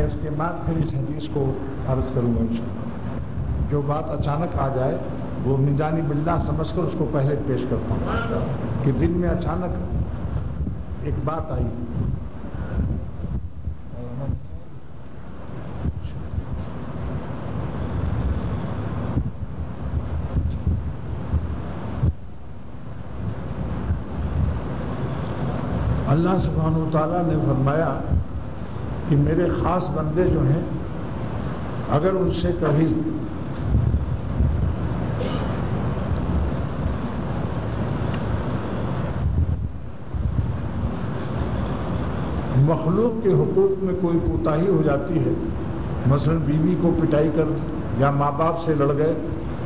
اس کے بعد پھر اس حدیث کو عرض کروں گا انشاءاللہ۔ جو بات اچانک آ جائے وہ من جانب اللہ سمجھ کر اس کو پہلے پیش کرتا ہوں کہ دل میں اچانک ایک بات آئی۔ اللہ سبحانہ و تعالیٰ نے فرمایا کہ میرے خاص بندے جو ہیں اگر ان سے کبھی مخلوق کے حقوق میں کوئی کوتاہی ہو جاتی ہے، مثلا بیوی کو پٹائی کر یا ماں باپ سے لڑ گئے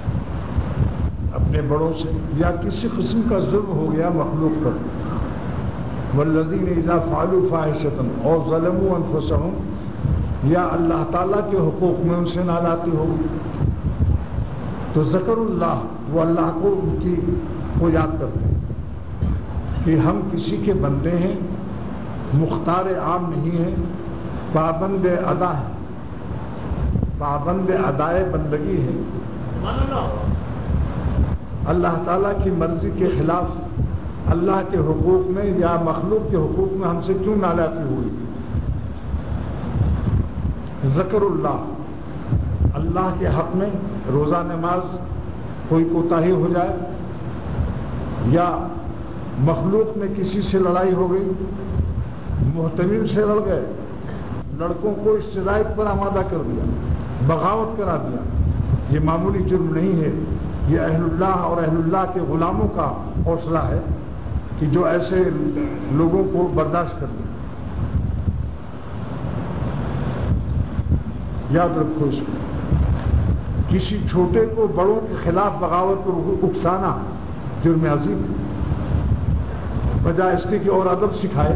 اپنے بڑوں سے، یا کسی قسم کا ظلم ہو گیا مخلوق پر، والذین اذا فعلوا فاحشة اور ظلموا انفسهم، یا اللہ تعالیٰ کے حقوق میں ان سے نالاتی ہو تو ذکر اللہ، وہ اللہ کو یاد کرتے ہیں کہ ہم کسی کے بندے ہیں، مختار عام نہیں ہے، پابند ادا ہے، پابند ادائے بندگی ہے، اللہ تعالیٰ کی مرضی کے خلاف اللہ کے حقوق میں یا مخلوق کے حقوق میں ہم سے کیوں نالاتی ہوئی۔ ذکر اللہ، اللہ کے حق میں روزہ نماز کوئی کوتاہی ہو جائے یا مخلوق میں کسی سے لڑائی ہو گئی، محتمل سے لڑ گئے، لڑکوں کو اشتراک پر آمادہ کر دیا، بغاوت کرا دیا، یہ معمولی جرم نہیں ہے، یہ اہل اللہ اور اہل اللہ کے غلاموں کا حوصلہ ہے کہ جو ایسے لوگوں کو برداشت کر دیں۔ یاد رکھو اس کو، کسی چھوٹے کو بڑوں کے خلاف بغاوت پر اکسانا جرم عظیم ہے، بجائے اس کے کہ اور ادب سکھائے۔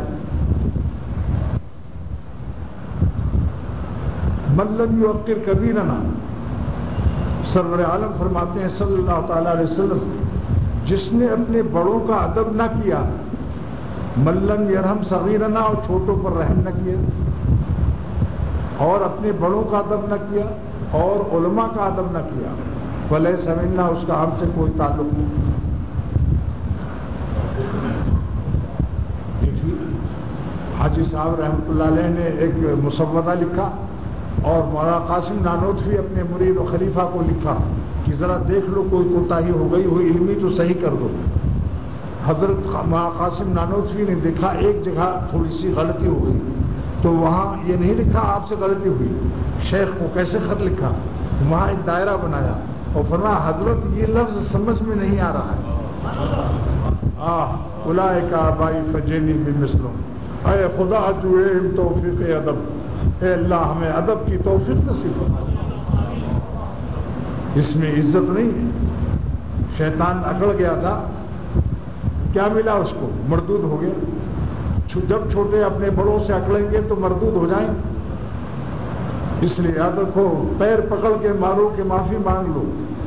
من لم یوقر کبیرنا، سرور عالم فرماتے ہیں صلی اللہ تعالی علیہ وسلم، جس نے اپنے بڑوں کا ادب نہ کیا، من لم یرحم صغیرنا، اور چھوٹوں پر رحم نہ کیا، اور اپنے بڑوں کا ادب نہ کیا اور علماء کا ادب نہ کیا، فلیس منا، اس کا ہم سے کوئی تعلق نہیں۔ حاجی صاحب رحمۃ اللہ علیہ نے ایک مسودہ لکھا اور مولانا قاسم نانوتوی اپنے مرید و خلیفہ کو لکھا کہ ذرا دیکھ لو کوئی کوتاہی ہو گئی ہو علمی تو صحیح کر دو۔ حضرت مولانا قاسم نانوتوی نے دیکھا ایک جگہ تھوڑی سی غلطی ہو گئی تو وہاں یہ نہیں لکھا آپ سے غلطی ہوئی، شیخ کو کیسے خط لکھا، وہاں ایک دائرہ بنایا اور فرمایا حضرت یہ لفظ سمجھ میں نہیں آ رہا ہے، اولئک آبائی فجینی بمثلہم، اے خدا جو توفیق ادب، اے اللہ ہمیں ادب کی توفیق نصیب فرما۔ اس میں عزت نہیں ہے، شیطان اکڑ گیا تھا، کیا ملا اس کو، مردود ہو گیا۔ جب چھوٹے اپنے بڑوں سے اکڑیں گے تو مردود ہو جائیں، اس لیے یاد رکھو پیر پکڑ کے مارو کہ معافی مانگ لو،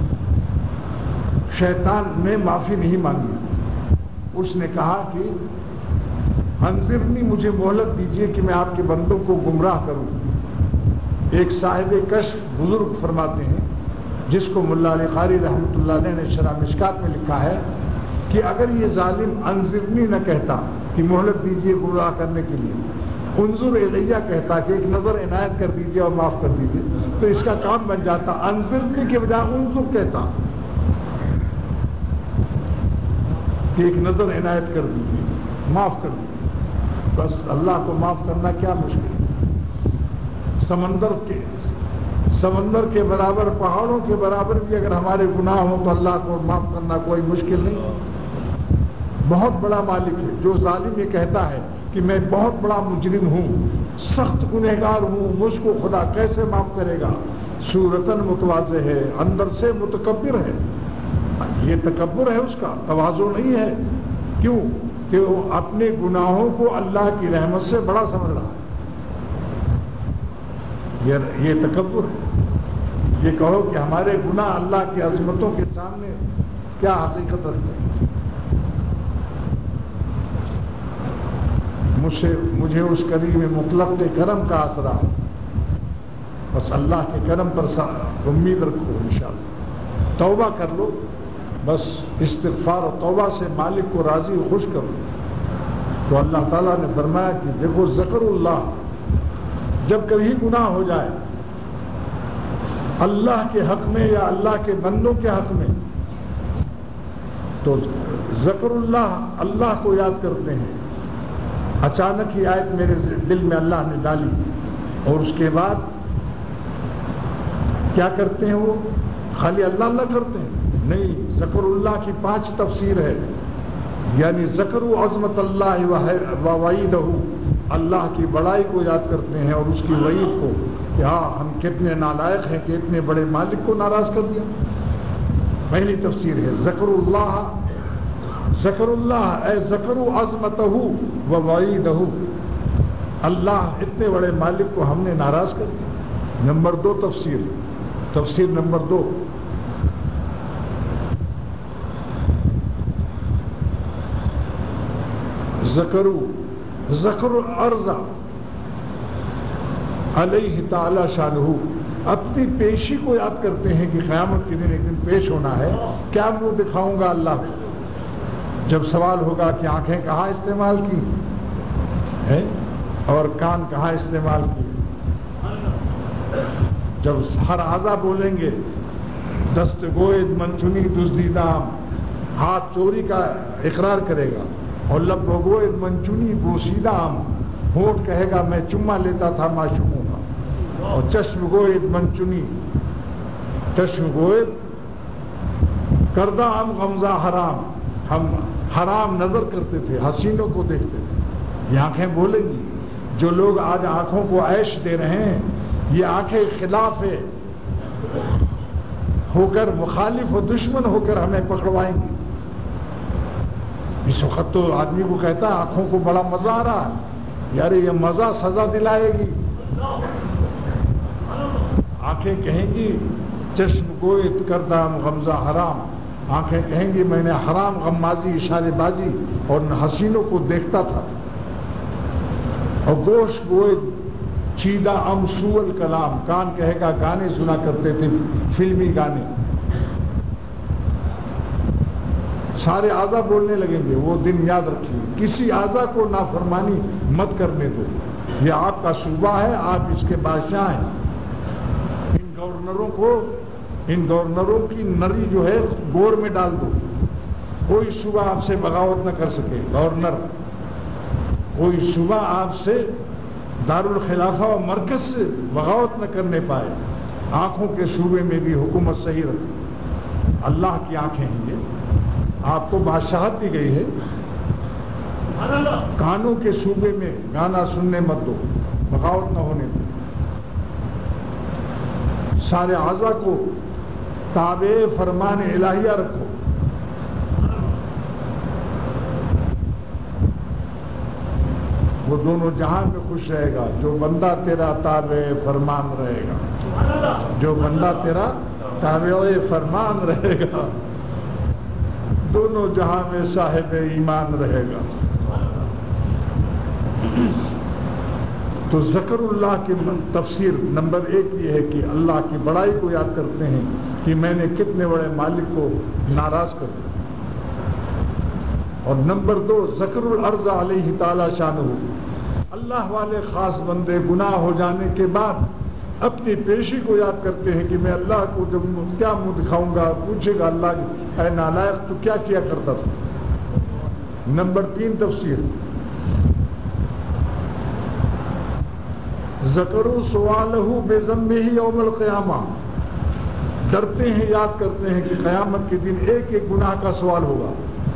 شیطان نے معافی نہیں مانگی، اس نے کہا کہ انظرنی، مجھے مہلت دیجیے کہ میں آپ کے بندوں کو گمراہ کروں۔ ایک صاحب کشف بزرگ فرماتے ہیں جس کو ملا علی قاری رحمۃ اللہ علیہ نے شرح مشکات میں لکھا ہے کہ اگر یہ ظالم انظرنی نہ کہتا کہ مہلت دیجیے گمراہ کرنے کے لیے، انظر الیہ کہتا کہ ایک نظر عنایت کر دیجیے اور معاف کر دیجیے، تو اس کا کام بن جاتا۔ انظرنی کے بجائے انظر کہتا کہ ایک نظر عنایت کر دیجیے، معاف کر دیجیے۔ بس اللہ کو معاف کرنا کیا مشکل ہے، سمندر کے برابر، پہاڑوں کے برابر بھی اگر ہمارے گناہ ہوں تو اللہ کو معاف کرنا کوئی مشکل نہیں۔ بہت بڑا مالک ہے، جو ظالم یہ کہتا ہے کہ میں بہت بڑا مجرم ہوں، سخت گنہگار ہوں، مجھ کو خدا کیسے معاف کرے گا، صورتاً متواضع ہے، اندر سے متکبر ہے۔ یہ تکبر ہے، اس کا تواضع نہیں ہے۔ کیوں؟ کہ وہ اپنے گناہوں کو اللہ کی رحمت سے بڑا سمجھ رہا ہے، یہ تکبر ہے۔ یہ کہو کہ ہمارے گناہ اللہ کی عظمتوں کے سامنے کیا حقیقت رکھتے ہیں۔ مجھے اس کریم مطلق کے کرم کا آسرا ہے بس اللہ کے کرم پر امید رکھو انشاءاللہ، توبہ کر لو، بس استغفار اور توبہ سے مالک کو راضی و خوش کرو۔ تو اللہ تعالیٰ نے فرمایا کہ دیکھو ذکر اللہ، جب کبھی گناہ ہو جائے اللہ کے حق میں یا اللہ کے بندوں کے حق میں، تو ذکر اللہ، اللہ کو یاد کرتے ہیں۔ اچانک ہی آیت میرے دل میں اللہ نے ڈالی، اور اس کے بعد کیا کرتے ہیں؟ وہ خالی اللہ اللہ کرتے ہیں؟ نہیں، ذکر اللہ کی 5 تفسیر ہے، یعنی ذکر عظمت اللہ و وعیدہ، اللہ کی بڑائی کو یاد کرتے ہیں اور اس کی وعید کو کہ ہاں ہم کتنے نالائق ہیں کہ اتنے بڑے مالک کو ناراض کر دیا۔ پہلی تفسیر ہے ذکر اللہ، ذکر اللہ اے ذکر عظمتہ و وعیدہ، اللہ اتنے بڑے مالک کو ہم نے ناراض کر دیا۔ نمبر 2 تفسیر نمبر 2، ذکر الارض علیہ تعالی شانہ، اپنی پیشی کو یاد کرتے ہیں کہ قیامت کے دن ایک دن پیش ہونا ہے، کیا منہ دکھاؤں گا اللہ کو؟ جب سوال ہوگا کہ آنکھیں کہاں استعمال کی ہے اور کان کہاں استعمال کی، جب ہر اعضا بولیں گے دست گوئد منچنی دزدیدام، ہاتھ چوری کا اقرار کرے گا، اور لب گوئد منچنی بوسیدام، ہونٹ کہے گا میں چما لیتا تھا معشوقوں کا، اور چشم گوئد منچنی، چشم گوئد کردہ ہم غمزہ حرام، ہم حرام نظر کرتے تھے، حسینوں کو دیکھتے تھے۔ یہ آنکھیں بولیں گی۔ جو لوگ آج آنکھوں کو عیش دے رہے ہیں، یہ آنکھیں خلاف ہو کر، مخالف و دشمن ہو کر ہمیں پکڑوائیں گی۔ اس وقت تو آدمی کو کہتا ہے آنکھوں کو بڑا مزہ آ رہا ہے، یار یہ مزہ سزا دلائے گی۔ آنکھیں کہیں گی چشم گوئد کردہ غمزہ حرام، آنکھیں کہیں گی میں نے حرام غمازی، اشارے بازی اور حسینوں کو دیکھتا تھا۔ اور گوشت گوئد چیدہ ام سول کلام، کان کہے گا گانے سنا کرتے تھے، فلمی گانے۔ سارے اعضا بولنے لگیں گے، وہ دن یاد رکھیے۔ کسی اعضا کو نافرمانی مت کرنے دو، یہ آپ کا صوبہ ہے، آپ اس کے بادشاہ ہیں۔ ان گورنروں کی نری جو ہے گور میں ڈال دو، کوئی صوبہ آپ سے بغاوت نہ کر سکے۔ گورنر کوئی صوبہ آپ سے دارالخلافہ و مرکز سے بغاوت نہ کرنے پائے۔ آنکھوں کے صوبے میں بھی حکومت صحیح رکھے، اللہ کی آنکھیں ہیں یہ، آپ کو بادشاہت دی گئی ہے۔ کانوں کے صوبے میں گانا سننے مت دو، بغاوت نہ ہونے دو۔ سارے اعضا کو تابع فرمان الہیہ رکھو۔ وہ دونوں جہان میں خوش رہے گا جو بندہ تیرا تابع فرمان رہے گا، جو بندہ تیرا تابع فرمان رہے گا، دونوں جہاں میں صاحب ایمان رہے گا۔ تو ذکر اللہ کی تفسیر نمبر 1 یہ ہے کہ اللہ کی بڑائی کو یاد کرتے ہیں کہ میں نے کتنے بڑے مالک کو ناراض کر دیا۔ اور نمبر 2 ذکر الارض علیہ تعالی شانہ، اللہ والے خاص بندے گناہ ہو جانے کے بعد اپنی پیشی کو یاد کرتے ہیں کہ میں اللہ کو جب کیا منہ دکھاؤں گا، پوچھے گا اللہ اے نالائق تو کیا کیا کرتا تھا۔ نمبر 3 تفسیر ذکروا سوالہ بذنبہ یوم القیامہ، ڈرتے ہیں، یاد کرتے ہیں کہ قیامت کے دن ایک ایک گناہ کا سوال ہوگا۔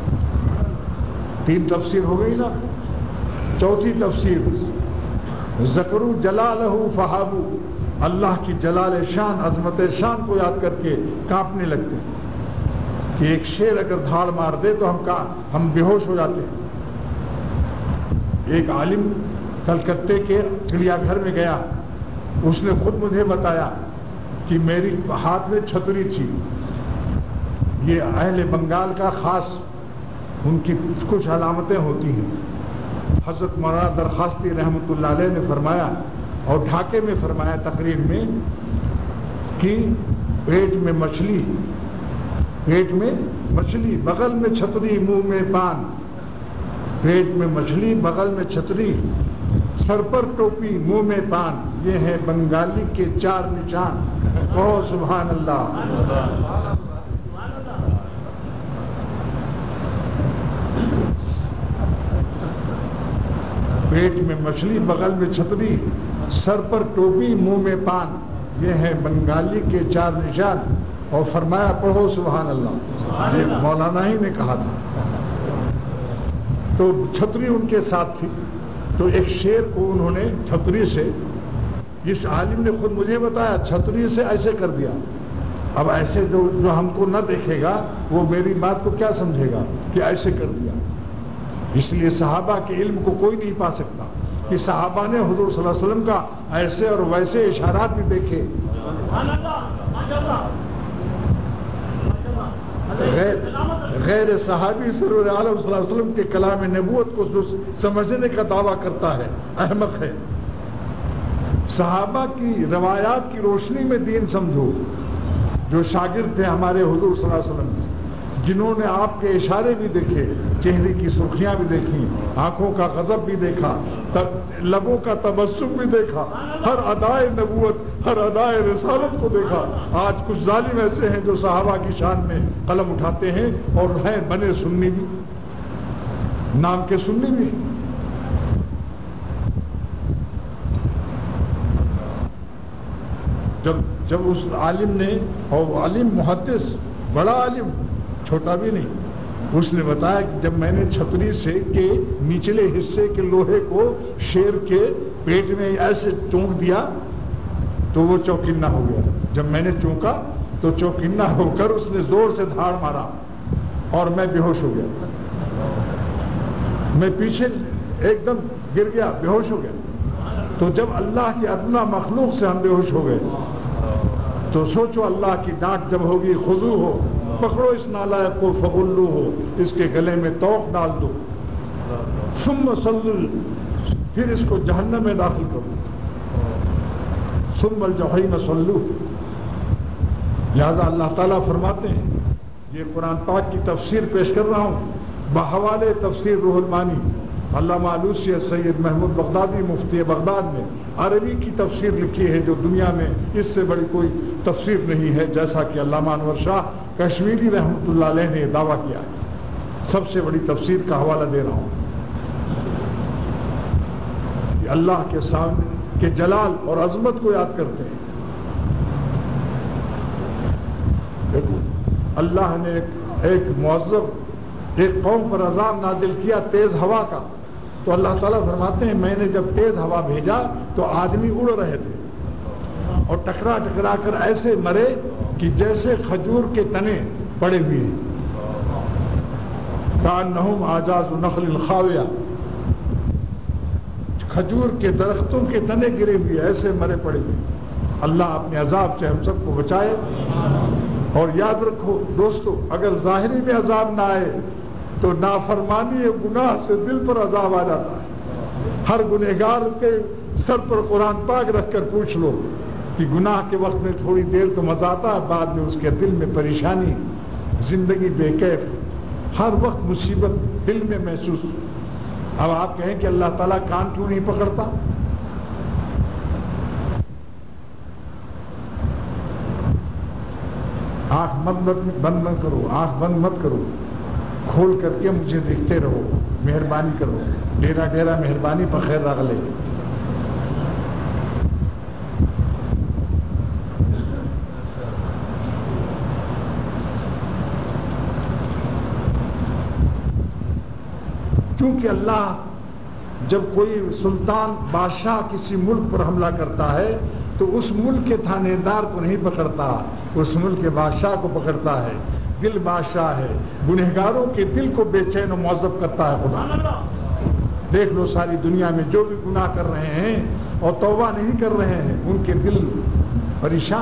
3 تفسیر ہو گئی نا۔ چوتھی تفسیر ذکروا جلالہ فہابوا، اللہ کی جلال شان، عظمت شان کو یاد کر کے کانپنے لگتے ہیں کہ ایک شیر اگر دھاڑ مار دے تو ہم بے ہوش ہو جاتے ہیں۔ ایک عالم کلکتے کے چڑیا گھر میں گیا، اس نے خود مجھے بتایا کہ میری ہاتھ میں چھتری تھی۔ یہ اہل بنگال کا خاص ان کی کچھ علامتیں ہوتی ہیں۔ حضرت مولانا درخواستی رحمۃ اللہ علیہ نے فرمایا اور ڈھاکے میں فرمایا تقریر میں کہ پیٹ میں مچھلی بغل میں چھتری منہ میں پان، پیٹ میں مچھلی بغل میں چھتری سر پر ٹوپی منہ میں پان، یہ ہے بنگالی کے 4 نشان۔ اوہ سبحان اللہ۔ پیٹ میں مچھلی بغل میں چھتری سر پر ٹوپی منہ میں پان، یہ ہے بنگالی کے 4 نشان۔ اور فرمایا پڑھو سبحان اللہ، یہ مولانا ہی نے کہا تھا۔ تو چھتری ان کے ساتھ تھی، تو ایک شیر کو انہوں نے چھتری سے، جس عالم نے خود مجھے بتایا چھتری سے ایسے کر دیا۔ اب ایسے جو ہم کو نہ دیکھے گا وہ میری بات کو کیا سمجھے گا کہ ایسے کر دیا۔ اس لیے صحابہ کے علم کو کوئی نہیں پا سکتا کہ صحابہ نے حضور صلی اللہ علیہ وسلم کا ایسے اور ویسے اشارات بھی دیکھے۔ غیر صحابی سرور عالم صلی اللہ علیہ وسلم کے کلام نبوت کو جو سمجھنے کا دعویٰ کرتا ہے احمق ہے۔ صحابہ کی روایات کی روشنی میں دین سمجھو۔ جو شاگرد تھے ہمارے حضور صلی اللہ علیہ وسلم، جنہوں نے آپ کے اشارے بھی دیکھے، چہرے کی سرخیاں بھی دیکھی، آنکھوں کا غضب بھی دیکھا، لبوں کا تبسم بھی دیکھا، ہر ادائے نبوت، ہر ادائے رسالت کو دیکھا۔ آج کچھ ظالم ایسے ہیں جو صحابہ کی شان میں قلم اٹھاتے ہیں اور ہیں بنے سنی بھی، نام کے سنی بھی۔ جب اس عالم نے، اور عالم محدث بڑا عالم، چھوٹا بھی نہیں، اس نے بتایا کہ جب میں نے چھتری سے کے نچلے حصے کے لوہے کو شیر کے پیٹ میں ایسے چونک دیا تو وہ چوکنا ہو گیا۔ جب میں نے چونکا تو چوکنا ہو کر اس نے زور سے دھاڑ مارا اور میں بے ہوش ہو گیا۔ میں پیچھے ایک دم گر گیا، بے ہوش ہو گیا۔ تو جب اللہ کی ادنا مخلوق سے ہم بے ہوش ہو گئے تو سوچو اللہ کی ڈانٹ جب ہوگی، خضو ہو، پکڑو اس نالائق کو فغلو ہو، اس کے گلے میں توق ڈال دو، ثم صلو، پھر اس کو جہنم میں داخل کرو، ثم الجحیم صلو۔ لہذا اللہ تعالیٰ فرماتے ہیں، یہ قرآن پاک کی تفسیر پیش کر رہا ہوں بحوالے تفسیر روح المانی، علامہ علوسی سید محمود بغدادی مفتی بغداد نے عربی کی تفسیر لکھی ہے جو دنیا میں اس سے بڑی کوئی تفسیر نہیں ہے، جیسا کہ علامہ انور شاہ کشمیری رحمۃ اللہ علیہ نے دعویٰ کیا ہے۔ سب سے بڑی تفسیر کا حوالہ دے رہا ہوں کہ اللہ کے سامنے کے جلال اور عظمت کو یاد کرتے ہیں۔ دیکھو اللہ نے ایک معذب ایک قوم پر عذاب نازل کیا تیز ہوا کا، تو اللہ تعالیٰ فرماتے ہیں میں نے جب تیز ہوا بھیجا تو آدمی اڑ رہے تھے اور ٹکرا ٹکرا کر ایسے مرے کہ جیسے کھجور کے تنے پڑے ہوئے ہیں، کأنہم اعجاز نخل خاویہ، کھجور کے درختوں کے تنے گرے ہوئے ایسے مرے پڑے ہوئے۔ اللہ اپنے عذاب سے ہم سب کو بچائے۔ اور یاد رکھو دوستو، اگر ظاہری میں عذاب نہ آئے تو نافرمانی اور گناہ سے دل پر عذاب آ جاتا ہے۔ ہر گنہگار کے سر پر قرآن پاک رکھ کر پوچھ لو کہ گناہ کے وقت میں تھوڑی دیر تو مزہ آتا ہے، بعد میں اس کے دل میں پریشانی، زندگی بے کیف، ہر وقت مصیبت دل میں محسوس۔ اب آپ کہیں کہ اللہ تعالیٰ کان کیوں نہیں پکڑتا؟ آنکھ بند مت کرو، آنکھ بند مت کرو، کھول کر کے مجھے دیکھتے رہو، مہربانی کرو، ڈیرا ڈیرا مہربانی بخیر راغلے۔ چونکہ اللہ جب کوئی سلطان بادشاہ کسی ملک پر حملہ کرتا ہے تو اس ملک کے تھانے دار کو نہیں پکڑتا، اس ملک کے بادشاہ کو پکڑتا ہے۔ دل بادشاہ ہے، گنہگاروں کے دل کو بے چین و معذب کرتا ہے خدا۔ دیکھ لو ساری دنیا میں جو بھی گناہ کر رہے ہیں اور توبہ نہیں کر رہے ہیں ان کے دل پریشان۔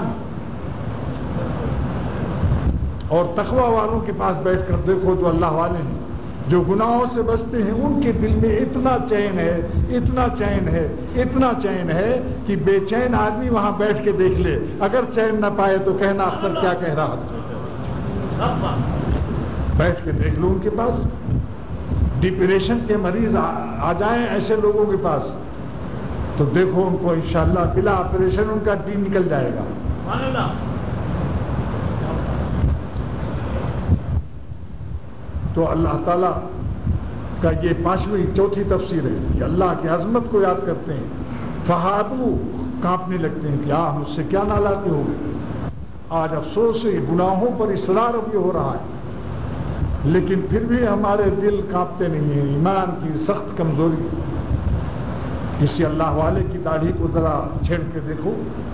اور تقوی والوں کے پاس بیٹھ کر دیکھو جو اللہ والے ہیں، جو گناہوں سے بچتے ہیں ان کے دل میں اتنا چین ہے، اتنا چین ہے، اتنا چین ہے کہ بے چین آدمی وہاں بیٹھ کے دیکھ لے، اگر چین نہ پائے تو کہنا اختر کیا کہہ رہا تھا۔ بیٹھ کے دیکھ لو ان کے پاس، ڈپریشن کے مریض آ جائیں ایسے لوگوں کے پاس تو دیکھو ان کو انشاءاللہ بلا آپریشن ان کا دین نکل جائے گا۔ تو اللہ تعالیٰ کا یہ چوتھی تفسیر ہے کہ اللہ کی عظمت کو یاد کرتے ہیں، فہادو کانپنے لگتے ہیں کہ مجھ سے کیا نالاقی ہو گئی۔ آج افسوس ہے گناہوں پر اصرار اب یہ ہو رہا ہے، لیکن پھر بھی ہمارے دل کانپتے نہیں ہیں۔ ایمان کی سخت کمزوری، کسی اللہ والے کی داڑھی کو ذرا چھیڑ کے دیکھو،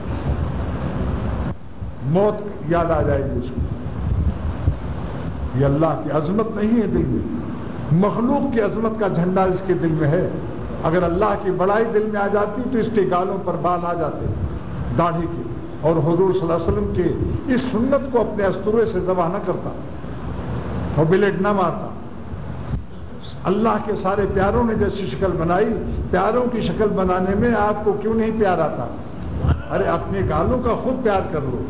موت یاد آ جائے گی اس کو۔ یہ اللہ کی عظمت نہیں ہے دل میں، مخلوق کی عظمت کا جھنڈا اس کے دل میں ہے۔ اگر اللہ کی بڑائی دل میں آ جاتی تو اس کے گالوں پر بال آ جاتے داڑھی کے، اور حضور صلی اللہ علیہ وسلم کے اس سنت کو اپنے استورے سے ذبح نہ کرتا اور بلیڈ نہ مارتا۔ اللہ کے سارے پیاروں نے جیسی شکل بنائی، پیاروں کی شکل بنانے میں آپ کو کیوں نہیں پیار آتا؟ ارے اپنے گالوں کا خود پیار کر لو۔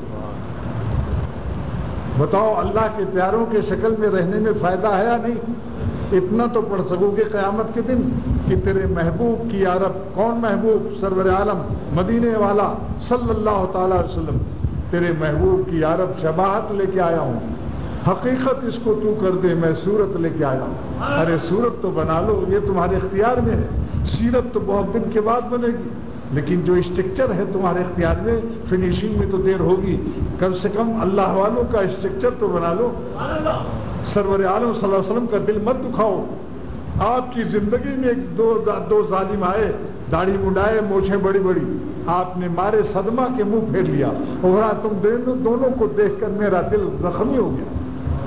بتاؤ اللہ کے پیاروں کے شکل میں رہنے میں فائدہ ہے یا نہیں؟ اتنا تو پڑھ سکو گے قیامت کے دن کہ تیرے محبوب کی یا رب، کون محبوب؟ سرور عالم مدینے والا صلی اللہ تعالی علیہ وسلم، تیرے محبوب کی یا رب شباہت لے کے آیا ہوں، حقیقت اس کو تو کر دے، میں صورت لے کے آیا ہوں۔ ارے صورت تو بنا لو، یہ تمہارے اختیار میں ہے، سیرت تو بہت دن کے بعد بنے گی، لیکن جو اسٹرکچر ہے تمہارے اختیار میں، فنیشنگ میں تو دیر ہوگی، کم سے کم اللہ والوں کا اسٹرکچر تو بنا لو۔ سرور عالم صلی اللہ علیہ وسلم کا دل مت دکھاؤ۔ آپ کی زندگی میں دو ظالم آئے، داڑھی منڈائے، موچھیں بڑی بڑی، آپ نے مارے صدمہ کے منہ پھیر لیا، اور تم دونوں کو دیکھ کر میرا دل زخمی ہو گیا۔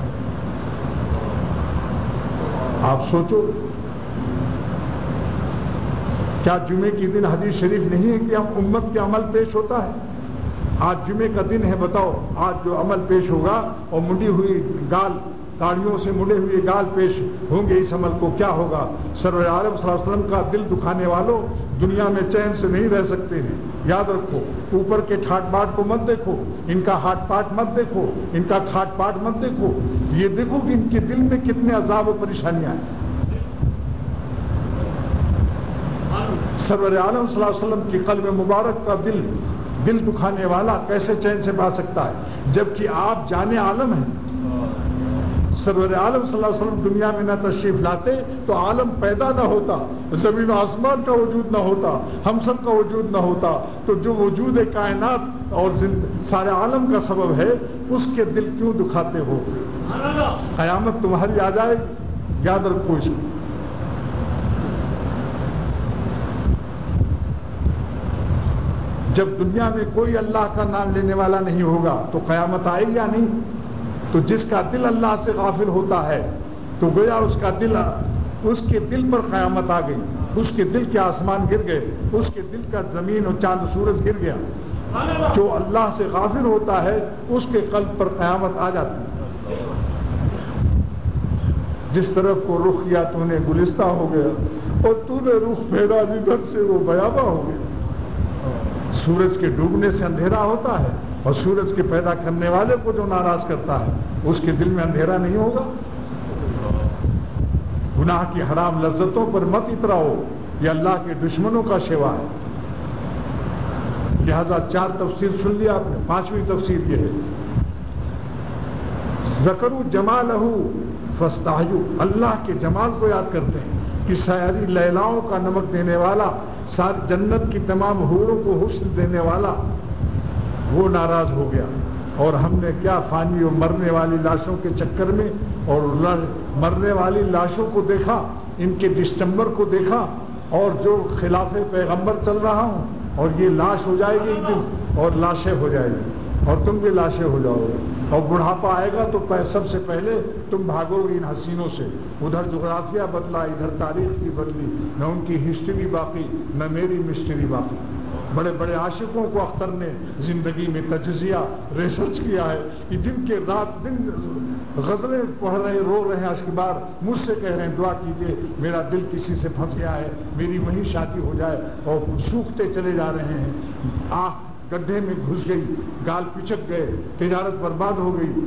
آپ سوچو، کیا جمعے کی دن حدیث شریف نہیں ہے کہ ہم امت کے عمل پیش ہوتا ہے؟ آج جمعے کا دن ہے، بتاؤ آج جو عمل پیش ہوگا اور منڈی ہوئی گال، داڑھیوں سے مڑے ہوئے گال پیش ہوں گے، اس عمل کو کیا ہوگا؟ سرور عالم صلی اللہ علیہ وسلم کا دل دکھانے والوں دنیا میں چین سے نہیں رہ سکتے ہیں، یاد رکھو۔ اوپر کے ٹھاٹ باٹ کو مت دیکھو، ان کا ہاتھ پاٹ مت دیکھو، ان کا کھاٹ پاٹ مت دیکھو، یہ دیکھو کہ ان کے دل میں کتنے عذاب و پریشانیاں ہیں۔ سرور عالم صلی اللہ علیہ وسلم کی قلب مبارک کا دل دکھانے والا کیسے چین سے پا سکتا ہے، جبکہ آپ جانے عالم ہیں۔ سرور عالم صلی اللہ علیہ وسلم دنیا میں نہ تشریف لاتے تو عالم پیدا نہ ہوتا، زمین و آسمان کا وجود نہ ہوتا، ہم سب کا وجود نہ ہوتا، تو جو وجود کائنات اور سارے عالم کا سبب ہے، اس کے دل کیوں دکھاتے ہو؟ قیامت تمہاری آ جائے، یاد رکھو اس کو۔ جب دنیا میں کوئی اللہ کا نام لینے والا نہیں ہوگا تو قیامت آئے یا نہیں؟ تو جس کا دل اللہ سے غافل ہوتا ہے تو گویا اس کے دل پر قیامت آ گئی، اس کے دل کے آسمان گر گئے، اس کے دل کا زمین اور چاند سورج گر گیا۔ جو اللہ سے غافل ہوتا ہے اس کے قلب پر قیامت آ جاتی ہے۔ جس طرف کو رخ کیا تو نے گلستہ ہو گیا، اور تو نے رخ پھیرا جدھر سے وہ بیاباں ہو گیا۔ سورج کے ڈوبنے سے اندھیرا ہوتا ہے، اور سورج کے پیدا کرنے والے کو جو ناراض کرتا ہے اس کے دل میں اندھیرا نہیں ہوگا؟ گناہ کی حرام لذتوں پر مت اتراؤ، یہ اللہ کے دشمنوں کا شیوا ہے۔ لہذا 4 تفسیر سن لیا آپ نے، 5ویں تفسیر یہ ہے، ذکروا جمالہ فاستحیوا، اللہ کے جمال کو یاد کرتے ہیں کہ ساری لیلاؤں کا نمک دینے والا، ساری جنت کی تمام حوروں کو حسن دینے والا وہ ناراض ہو گیا، اور ہم نے کیا فانی اور مرنے والی لاشوں کے چکر میں اور مرنے والی لاشوں کو دیکھا، ان کے ڈسٹمبر کو دیکھا، اور جو خلاف پیغمبر چل رہا ہوں، اور یہ لاش ہو جائے گی ایک دن، اور لاشیں ہو جائے گی، اور تم بھی لاشیں ہو جاؤ گے، اور بڑھاپا آئے گا تو سب سے پہلے تم بھاگو گے ان حسینوں سے۔ ادھر جغرافیہ بدلا، ادھر تاریخ کی بدلی، نہ ان کی ہسٹری باقی، نہ میری مسٹری باقی۔ بڑے بڑے عاشقوں کو اختر نے زندگی میں تجزیہ ریسرچ کیا ہے کہ جن کے رات دن غزلیں پڑھ رہے رو رہے ہیں اشکبار مجھ سے کہہ رہے ہیں دعا کیجیے میرا دل کسی سے پھنس گیا ہے میری وہیں شادی ہو جائے، اور سوکھتے چلے جا رہے ہیں، آنکھ گڈھے میں گھس گئی، گال پچک گئے، تجارت برباد ہو گئی،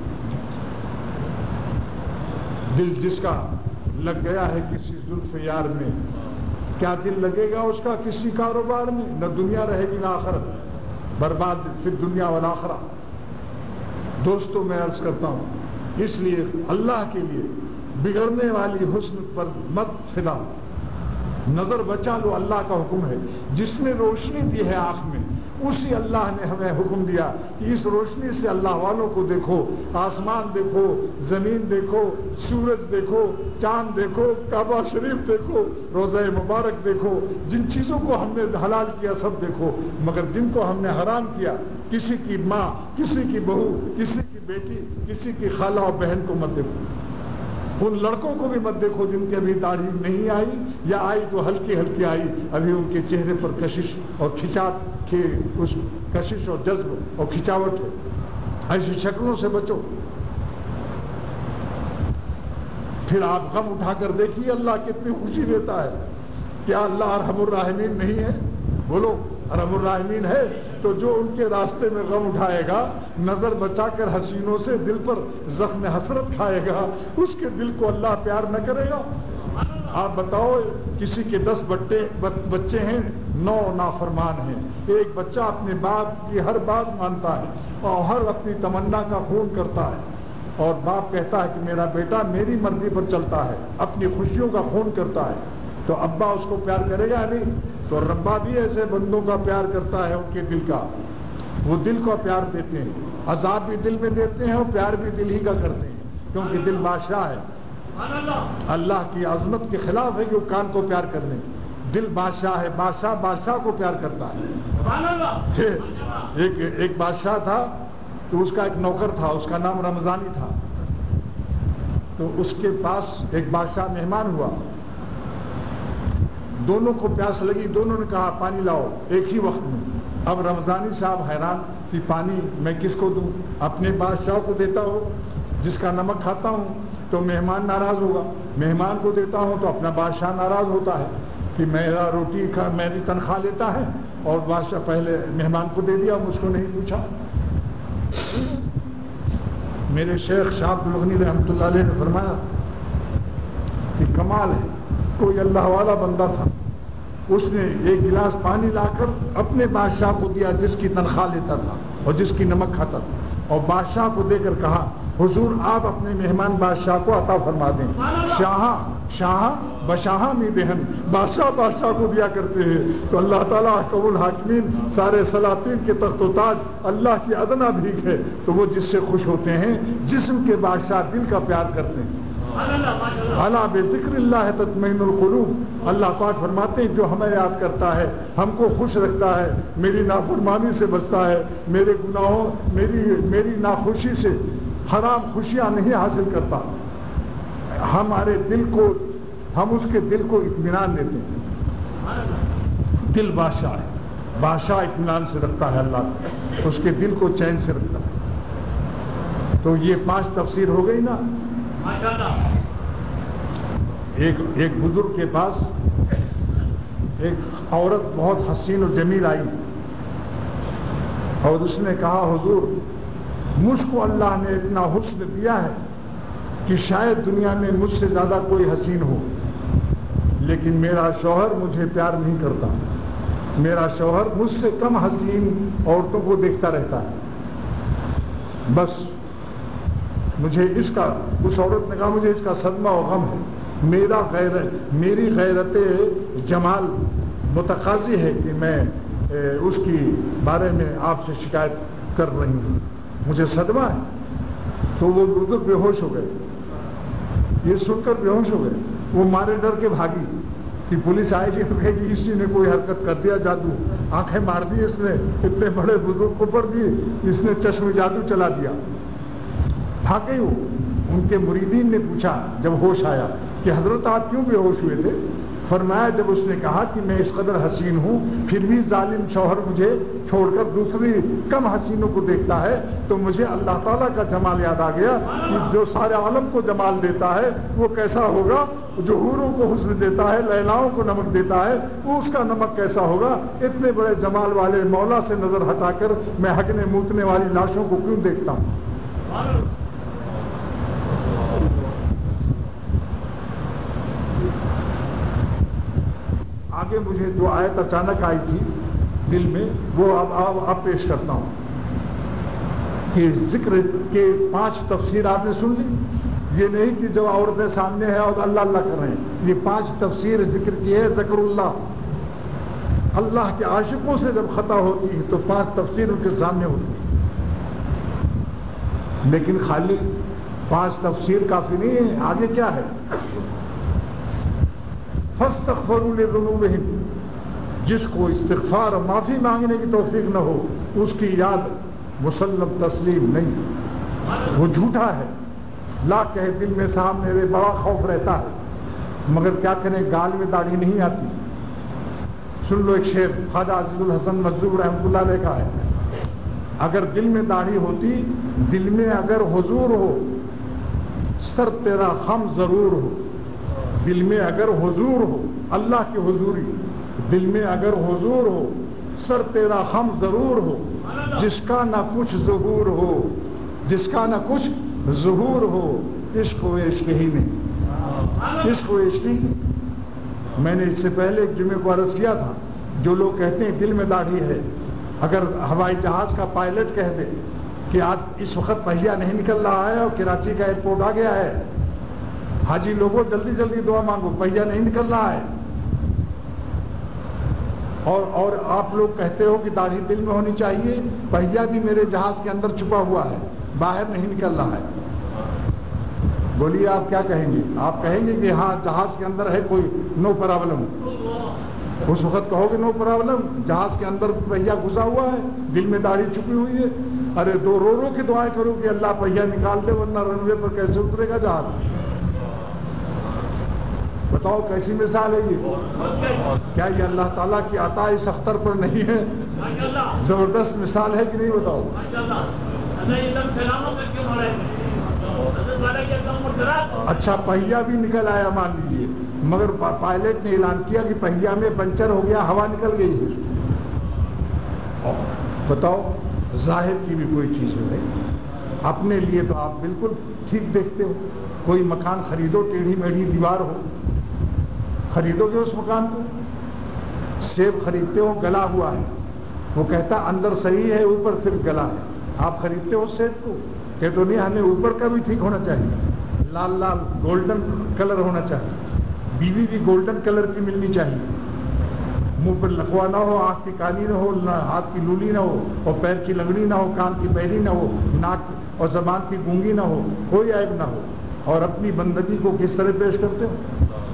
دل جس کا لگ گیا ہے کسی زلف یار میں، کیا دل لگے گا اس کا کسی کاروبار میں؟ نہ دنیا رہے گی نہ آخرت، برباد پھر دنیا والآخرہ۔ دوستوں میں عرض کرتا ہوں، اس لیے اللہ کے لیے بگڑنے والی حسن پر مت پھیلاؤ، نظر بچا لو، اللہ کا حکم ہے۔ جس نے روشنی دی ہے آنکھ میں اسی اللہ نے ہمیں حکم دیا کہ اس روشنی سے اللہ والوں کو دیکھو، آسمان دیکھو، زمین دیکھو، سورج دیکھو، چاند دیکھو، کعبہ شریف دیکھو، روضہ مبارک دیکھو، جن چیزوں کو ہم نے حلال کیا سب دیکھو، مگر جن کو ہم نے حرام کیا، کسی کی ماں، کسی کی بہو، کسی کی بیٹی، کسی کی خالہ اور بہن کو مت دیکھو، ان لڑکوں کو بھی مت دیکھو جن کی ابھی داڑھی نہیں آئی یا آئی تو ہلکی ہلکی آئی، ابھی ان کے چہرے پر کشش اور کھچاٹ کی اس کشش اور جذب اور کھچاوٹ ہے، ایسی شکلوں سے بچو۔ پھر آپ غم اٹھا کر دیکھیے اللہ کتنی خوشی دیتا ہے۔ کیا اللہ ارحم الراحمین نہیں ہے؟ بولو ارحم الراحمین ہے، تو جو ان کے راستے میں غم اٹھائے گا، نظر بچا کر حسینوں سے دل پر زخم حسرت کھائے گا، اس کے دل کو اللہ پیار نہ کرے گا؟ آپ بتاؤ، کسی کے 10 بچے ہیں، 9 نافرمان ہیں، ایک بچہ اپنے باپ کی ہر بات مانتا ہے اور ہر اپنی تمنا کا خون کرتا ہے، اور باپ کہتا ہے کہ میرا بیٹا میری مرضی پر چلتا ہے، اپنی خوشیوں کا خون کرتا ہے، تو ابا اس کو پیار کرے گا نہیں؟ تو ربا بھی ایسے بندوں کا پیار کرتا ہے، ان کے دل کا، وہ دل کو پیار دیتے ہیں، عذاب بھی دل میں دیتے ہیں اور پیار بھی دل ہی کا کرتے ہیں، کیونکہ دل بادشاہ ہے۔ اللہ کی عظمت کے خلاف ہے کہ وہ کان کو پیار کر لیں، دل بادشاہ ہے، بادشاہ بادشاہ کو پیار کرتا ہے۔ ایک بادشاہ تھا تو اس کا ایک نوکر تھا، اس کا نام رمضانی تھا، تو اس کے پاس ایک بادشاہ مہمان ہوا، دونوں کو پیاس لگی، دونوں نے کہا پانی لاؤ ایک ہی وقت میں۔ اب رمضانی صاحب حیران کہ پانی میں کس کو دوں؟ اپنے بادشاہ کو دیتا ہوں، جس کا نمک کھاتا ہوں تو مہمان ناراض ہوگا، مہمان کو دیتا ہوں تو اپنا بادشاہ ناراض ہوتا ہے کہ میرا روٹی کا میری تنخواہ لیتا ہے اور بادشاہ پہلے مہمان کو دے دیا، مجھ کو نہیں پوچھا۔ میرے شیخ شاہ عبد الغنی رحمۃ اللہ علیہ نے فرمایا کہ کمال ہے، کوئی اللہ والا بندہ تھا، اس نے ایک گلاس پانی لا کر اپنے بادشاہ کو دیا جس کی تنخواہ لیتا تھا اور جس کی نمک کھاتا تھا، اور بادشاہ کو دے کر کہا حضور آپ اپنے مہمان بادشاہ کو عطا فرما دیں۔ شاہ بشاہ میں بہن، بادشاہ بادشاہ کو دیا کرتے ہیں، تو اللہ تعالیٰ حکم الحاکمین سارے سلاطین کے تخت و تاج اللہ کی ادنا بھیک ہے، تو وہ جس سے خوش ہوتے ہیں جسم کے بادشاہ دل کا پیار کرتے ہیں۔ الا بذکر اللہ تطمئن القلوب، اللہ پاک فرماتے ہیں جو ہمیں یاد کرتا ہے، ہم کو خوش رکھتا ہے، میری نافرمانی سے بچتا ہے، میرے گناہوں میری ناخوشی سے حرام خوشیاں نہیں حاصل کرتا، ہمارے دل کو، ہم اس کے دل کو اطمینان دیتے ہیں۔ دل بادشاہ ہے، بادشاہ اطمینان سے رکھتا ہے، اللہ اس کے دل کو چین سے رکھتا ہے۔ تو یہ 5 تفسیر ہو گئی نا۔ ایک بزرگ کے پاس ایک عورت بہت حسین و جمیل آئی اور اس نے کہا حضور مجھ کو اللہ نے اتنا حسن دیا ہے کہ شاید دنیا میں مجھ سے زیادہ کوئی حسین ہو، لیکن میرا شوہر مجھے پیار نہیں کرتا، میرا شوہر مجھ سے کم حسین عورتوں کو دیکھتا رہتا ہے، بس مجھے اس عورت نے کہا مجھے اس کا صدمہ و غم ہے، میری غیرت جمال متقاضی ہے کہ میں اس کی بارے میں آپ سے شکایت کر رہی ہوں، مجھے صدمہ ہے۔ تو وہ بزرگ بے ہوش ہو گئے، یہ سن کر بے ہوش ہو گئے، وہ مارے ڈر کے بھاگی کہ پولیس آئے گی تو کہے گی اسی نے کوئی حرکت کر دیا، جادو، آنکھیں مار دی اس نے، اتنے بڑے بزرگ کو پر دی، اس نے چشم جادو چلا دیا، بھاگے ہو۔ ان کے مریدین نے پوچھا جب ہوش آیا کہ حضرت آپ کیوں بے ہوش ہوئے تھے؟ فرمایا جب اس نے کہا کہ میں اس قدر حسین ہوں پھر بھی ظالم شوہر مجھے چھوڑ کر دوسری کم حسینوں کو دیکھتا ہے تو مجھے اللہ تعالیٰ کا جمال یاد آ گیا کہ جو سارے عالم کو جمال دیتا ہے وہ کیسا ہوگا، جو حوروں کو حسن دیتا ہے، لیلاؤں کو نمک دیتا ہے، وہ اس کا نمک کیسا ہوگا۔ اتنے بڑے جمال والے مولا سے نظر ہٹا کر میں ہگنے موتنے والی لاشوں کو کیوں دیکھتا ہوں؟ آگے مجھے جو آیت اچانک آئی تھی دل میں وہ اب پیش کرتا ہوں کہ ذکر کے 5 تفسیر آپ نے سن لی۔ یہ نہیں کہ جو عورتیں سامنے ہیں اور اللہ اللہ کر رہے ہیں، یہ 5 تفسیر ذکر کی ہے۔ ذکر اللہ کے عاشقوں سے جب خطا ہوتی ہے تو 5 تفسیر ان کے سامنے ہوتی ہے، لیکن خالی 5 تفسیر کافی نہیں ہے، آگے کیا ہے؟ فاستغفروا لذنوبہم، جس کو استغفار اور معافی مانگنے کی توفیق نہ ہو اس کی یاد مسلم تسلیم نہیں، وہ جھوٹا ہے۔ لاکھ کہے دل میں صاحب میرے بڑا خوف رہتا ہے، مگر کیا کریں گال میں داڑھی نہیں آتی۔ سن لو ایک شعر خواجہ عزیز الحسن مجذوب رحمۃ اللہ علیہ کا ہے، اگر دل میں داڑھی ہوتی، دل میں اگر حضور ہو، سر تیرا خم ضرور ہو۔ دل میں اگر حضور ہو، اللہ کی حضوری، دل میں اگر حضور ہو، سر تیرا خم ضرور ہو۔ جس کا نہ کچھ ظہور ہو، جس کا نہ کچھ ظہور ہو، عشق و عشق ہی نہیں، عشق و عشق ہی نہیں۔ میں نے اس سے پہلے ایک جمعے کو عرض کیا تھا، جو لوگ کہتے ہیں دل میں داڑھی ہے، اگر ہوائی جہاز کا پائلٹ کہہ دے کہ آج اس وقت پہیہ نہیں نکل رہا ہے اور کراچی کا ایئرپورٹ آ گیا ہے، حاجی لوگوں جلدی جلدی دعا مانگو، پہیہ نہیں نکل رہا ہے، اور آپ لوگ کہتے ہو کہ داڑھی دل میں ہونی چاہیے، پہیہ بھی میرے جہاز کے اندر چھپا ہوا ہے، باہر نہیں نکل رہا ہے، بولیے آپ کیا کہیں گے؟ آپ کہیں گے کہ ہاں جہاز کے اندر ہے کوئی نو پرابلم، اس وقت کہو گے نو پرابلم، جہاز کے اندر پہیہ گھسا ہوا ہے، دل میں داڑھی چھپی ہوئی ہے۔ ارے رو رو کے دعائیں کرو کہ اللہ پہیہ نکال دے ورنہ رن وے پر کیسے اترے گا جہاز؟ بتاؤ کیسی مثال ہے یہ؟ کیا یہ اللہ تعالیٰ کی عطا اس اختر پر نہیں ہے؟ زبردست مثال ہے کہ نہیں؟ بتاؤ۔ اچھا پہیہ بھی نکل آیا مان لیجیے، مگر پائلٹ نے اعلان کیا کہ پہیہ میں پنچر ہو گیا، ہوا نکل گئی ہے۔ بتاؤ ظاہر کی بھی کوئی چیز ہے، اپنے لیے تو آپ بالکل ٹھیک دیکھتے ہو۔ کوئی مکان خریدو، ٹیڑھی میڑھی دیوار ہو، خریدو گے اس مکان کو؟ سیب خریدتے ہو گلا ہوا ہے، وہ کہتا اندر صحیح ہے اوپر صرف گلا ہے، آپ خریدتے ہو سیب کو؟ کہ تو نہیں، ہمیں اوپر کا بھی ٹھیک ہونا چاہیے، لال لال گولڈن کلر ہونا چاہیے، بیوی بھی گولڈن کلر کی ملنی چاہیے، منہ پر لکوا نہ ہو، آنکھ کی کالی نہ ہو، ہاتھ کی لولی نہ ہو، اور پیر کی لنگڑی نہ ہو، کان کی بہری نہ ہو، ناک اور زبان کی گونگی نہ ہو، کوئی عیب نہ ہو۔ اور اپنی بندگی کو کس طرح پیش کرتے ہو؟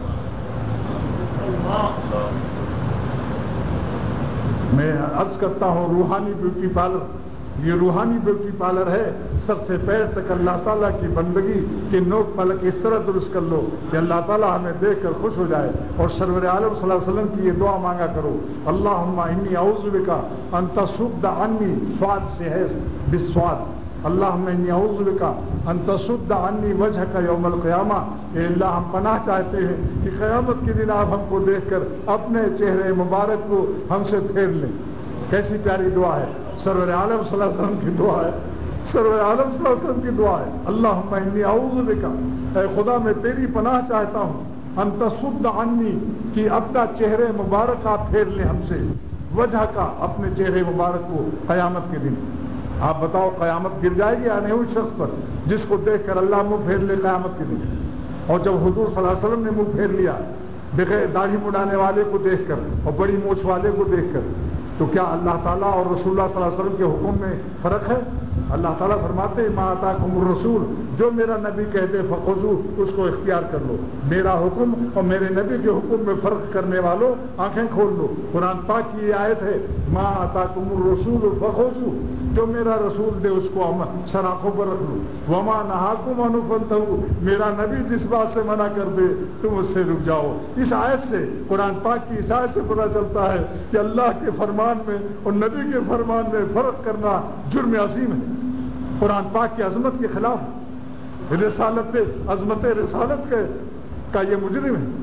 میں عرض کرتا ہوں روحانی بیوٹی پارلر، یہ روحانی بیوٹی پارلر ہے، سر سے پیر تک اللہ تعالیٰ کی بندگی کے نوک پلک اس طرح درست کر لو کہ اللہ تعالیٰ ہمیں دیکھ کر خوش ہو جائے، اور سرور عالم صلی اللہ علیہ وسلم کی یہ دعا مانگا کرو، اللہم انی اعوذ بک ان تصد عنی، سواد سے ہے بسواد، اللہم انی اعوذ بک ان تصد عنی وجہک یوم القیامہ، اے اللہ ہم پناہ چاہتے ہیں کہ قیامت کے دن آپ ہم کو دیکھ کر اپنے چہرے مبارک کو ہم سے پھیر لیں۔ کیسی پیاری دعا ہے، سرور عالم صلی اللہ علیہ وسلم کی دعا ہے، سرور عالم صلی اللہ علیہ وسلم کی دعا ہے، اللہم انی اعوذ بک، اے خدا میں تیری پناہ چاہتا ہوں، ان تصد عنی، کہ اپنا چہرے مبارک آپ پھیر لیں ہم سے، وجہ کا، اپنے چہرے مبارک کو قیامت کے دن۔ آپ بتاؤ قیامت گر جائے گی یا نہیں اس شخص پر جس کو دیکھ کر اللہ منہ پھیر لے قیامت کے دن؟ اور جب حضور صلی اللہ علیہ وسلم نے منہ پھیر لیا بغیر داڑھی مڈانے والے کو دیکھ کر اور بڑی مونچھ والے کو دیکھ کر، تو کیا اللہ تعالیٰ اور رسول اللہ صلی اللہ علیہ وسلم کے حکم میں فرق ہے؟ اللہ تعالیٰ فرماتے ہیں ما آتاکم الرسول، جو میرا نبی کہتے فخذوہ، اس کو اختیار کر لو۔ میرا حکم اور میرے نبی کے حکم میں فرق کرنے والوں آنکھیں کھول لو۔ قرآن پاک کی یہ آیت ہے ما آتاکم الرسول فخذوہ، جو میرا رسول دے اس کو سر آنکھوں پر رکھ لو، وما نہاکم عنہ فانتہوا، میرا نبی جس بات سے منع کر دے تم اس سے رک جاؤ۔ اس آیت سے، قرآن پاک کی اس آیت سے پتہ چلتا ہے کہ اللہ کے فرمان میں اور نبی کے فرمان میں فرق کرنا جرم عظیم ہے، قرآن پاک کی عظمت کے خلاف، رسالت، عظمت رسالت کا یہ مجرم ہے۔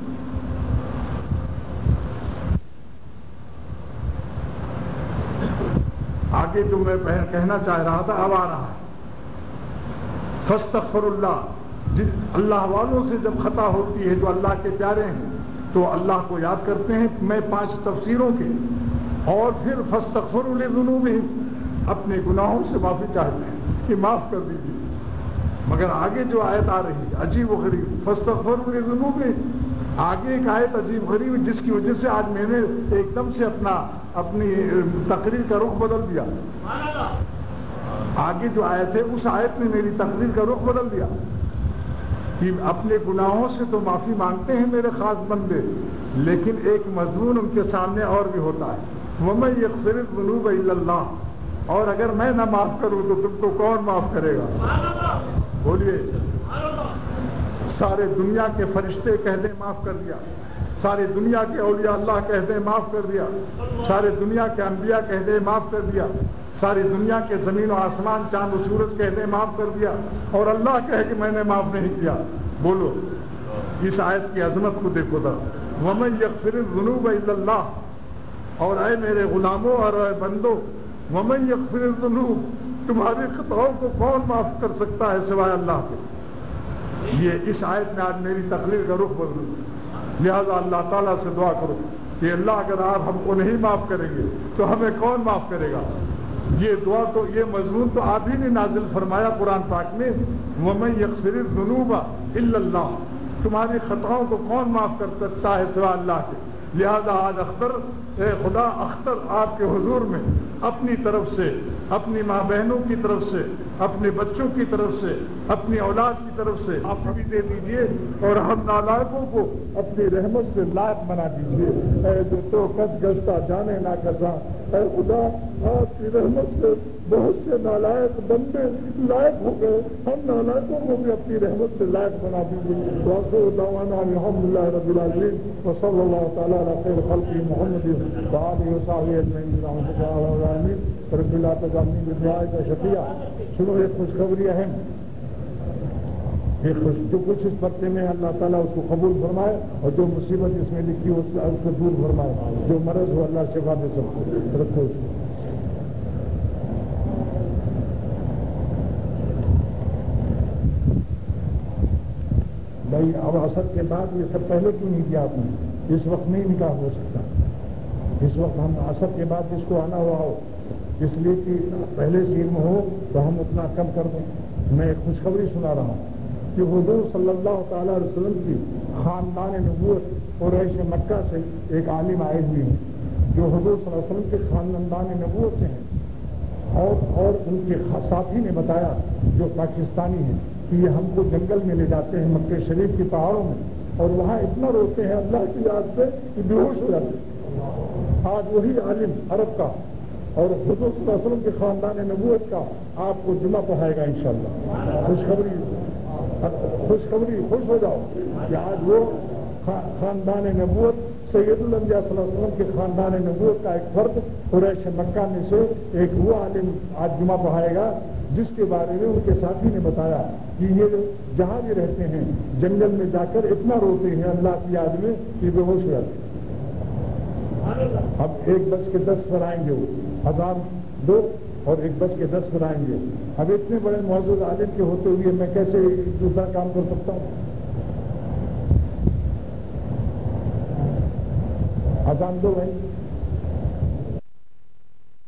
آگے جو میں کہنا چاہ رہا تھا اب آ رہا ہے، فاستغفر اللہ، اللہ والوں سے جب خطا ہوتی ہے جو اللہ کے پیارے ہیں تو اللہ کو یاد کرتے ہیں، میں 5 تفسیروں کے، اور پھر فاستغفروا لذنوبہم، اپنے گناہوں سے معافی چاہتے ہیں کہ معاف کر دیجیے۔ مگر آگے جو آیت آ رہی ہے عجیب و غریب، فاستغفروا لذنوبہم، آگے ایک آیت عجیب غریب جس کی وجہ سے آج میں نے ایک دم سے اپنی تقریر کا رخ بدل دیا۔ آگے جو آیت ہے اس آیت نے میری تقریر کا رخ بدل دیا کہ اپنے گناہوں سے تو معافی مانگتے ہیں میرے خاص بندے، لیکن ایک مضمون ان کے سامنے اور بھی ہوتا ہے، وَمَن يَغْفِرُ الذُّنُوبَ إِلَّا اللَّهُ، اور اگر میں نہ معاف کروں تو تم کو کون معاف کرے گا؟ بولیے، سارے دنیا کے فرشتے کہہ دیں معاف کر دیا، سارے دنیا کے اولیاء اللہ کہہ دیں معاف کر دیا، سارے دنیا کے انبیاء کہہ دیں معاف کر دیا، ساری دنیا کے زمین و آسمان چاند و سورج کہہ دیں معاف کر دیا، اور اللہ کہے کہ میں نے معاف نہیں کیا۔ بولو، اس آیت کی عظمت کو دیکھو تھا، وَمَن يَغْفِرُ الذُّنُوبَ إِلَّا اللَّهُ، اور اے میرے غلاموں اور اے بندو، وَمَن يَغْفِرُ الذُّنُوبَ، تمہاری خطاؤں کو کون معاف کر سکتا ہے سوائے اللہ کے؟ یہ اس آیت میں آج میری تقریر کا رخ بدل، لہذا اللہ تعالیٰ سے دعا کرو کہ اللہ اگر آپ ہم کو نہیں معاف کریں گے تو ہمیں کون معاف کرے گا؟ یہ دعا تو، یہ مضمون تو آپ ہی نے نازل فرمایا قرآن پاک میں، وَمَن يَغْفِرُ الذُّنُوبَ إِلَّا اللَّهُ، تمہاری خطاؤں کو کون معاف کر سکتا ہے سوا اللہ کے؟ لہذا آج اختر، اے خدا اختر آپ کے حضور میں اپنی طرف سے، اپنی ماں بہنوں کی طرف سے، اپنے بچوں کی طرف سے، اپنی اولاد کی طرف سے آپ بھی دے دیجیے، اور ہم نالائقوں کو اپنی رحمت سے لائق بنا دیجیے۔ اے جو تو کس گشتہ جانے نہ کساں، اے خدا آپ کی رحمت سے بہت سے نالائق بندے لائق ہو گئے، ہم نالائقوں کو بھی اپنی رحمت سے لائق بنا دیجیے۔ وآخر دعوانا الحمد للہ رب العالمین، وصلی اللہ تعالیٰ علی خیر خلق محمد وآلہ وصحبہ اجمعین برحمتک یا ارحم الراحمین۔ رب لا تجعلنی بدعاء کا شقیہ۔ سنو ایک خوشخبری اہم، جو کچھ اس پتے میں اللہ تعالیٰ اس کو قبول فرمائے، اور جو مصیبت اس میں لکھی ہو اس کو دور فرمائے، جو مرض ہو اللہ شفا دے سب کو رکھو اس کو۔ بھائی اب عصر کے بعد یہ سب پہلے کیوں نہیں کیا آپ نے؟ اس وقت نہیں نکاح ہو سکتا، اس وقت ہم عصر کے بعد جس کو آنا ہوا ہو، اس لیے کہ پہلے سے علم ہو تو ہم اتنا کم کر دیں۔ میں ایک خوشخبری سنا رہا ہوں کہ حضور صلی اللہ تعالیٰ علیہ وسلم کی خاندان نبوت قریش مکہ سے ایک عالم آئے ہوئے ہیں جو حضور صلی اللہ علیہ وسلم کے خاندان نبوت سے ہیں، اور ان کے ساتھی نے بتایا جو پاکستانی ہیں کہ یہ ہم کو جنگل میں لے جاتے ہیں مکہ شریف کی پہاڑوں میں، اور وہاں اتنا روتے ہیں اللہ کی یاد سے کہ بے ہوش ہو جاتے ہیں۔ آج وہی عالم عرب کا اور حضور صلی اللہ علیہ وسلم کے خاندان نبوت کا آپ کو جمعہ پڑھائے گا انشاءاللہ۔ خوشخبری، خوش ہو جاؤ کہ آج وہ خاندان نبوت سید الانبیاء صلی اللہ علیہ وسلم کے خاندان نبوت کا ایک فرد قریش مکہ میں سے ایک وہ عالم آج جمعہ پڑھائے گا جس کے بارے میں ان کے ساتھی نے بتایا کہ یہ جہاں بھی رہتے ہیں جنگل میں جا کر اتنا روتے ہیں اللہ کی یاد میں کہ بے ہوش ہو جاتے ہیں۔ اب 1:10 پر آئیں گے، وہ اذان 2 اور 1:10 پر آئیں گے۔ اب اتنے بڑے معزز عالم کے ہوتے ہوئے میں کیسے دوسرا کام کر سکتا ہوں؟ اذان 2 ہے۔